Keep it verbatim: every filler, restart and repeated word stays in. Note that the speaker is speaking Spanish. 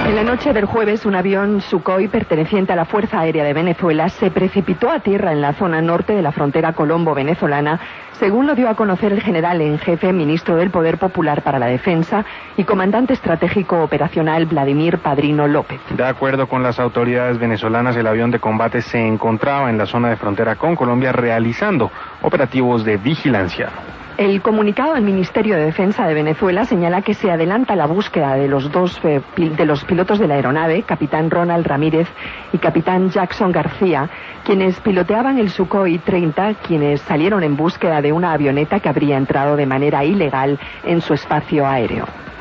En la noche del jueves, un avión Sukhoi perteneciente a la Fuerza Aérea de Venezuela se precipitó a tierra en la zona norte de la frontera colombo-venezolana, según lo dio a conocer el general en jefe, ministro del Poder Popular para la Defensa y comandante estratégico operacional Vladimir Padrino López. De acuerdo con las autoridades venezolanas, el avión de combate se encontraba en la zona de frontera con Colombia realizando operativos de vigilancia. El comunicado del Ministerio de Defensa de Venezuela señala que se adelanta la búsqueda de los dos eh, pil- de los pilotos de la aeronave, capitán Ronald Ramírez y capitán Jackson García, quienes piloteaban el Sukhoi treinta, quienes salieron en búsqueda de una avioneta que habría entrado de manera ilegal en su espacio aéreo.